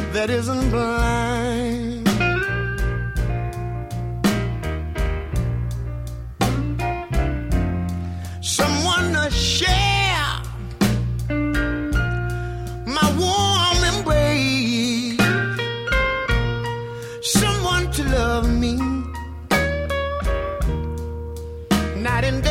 that isn't blind. Someone to share my warm embrace. Someone to love me night and day.